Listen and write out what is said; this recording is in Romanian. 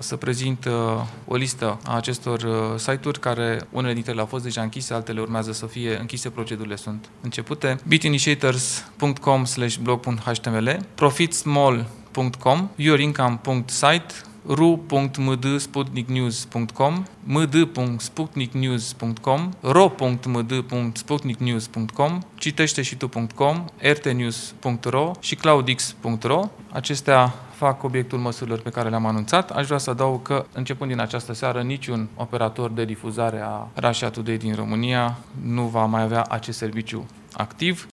să prezint o listă a acestor site-uri care unele dintre ele au fost deja închise, altele urmează să fie închise, procedurile sunt începute. bitinitiators.com/blog.html, profitsmall.com, yourincome.site, ru.md.sputniknews.com, md.sputniknews.com, ro.md.sputniknews.com, citește-și-tu.com, rtnews.ro și cloudx.ro. Acestea fac obiectul măsurilor pe care le-am anunțat. Aș vrea să adaug că, începând din această seară, niciun operator de difuzare a Russia Today din România nu va mai avea acest serviciu activ.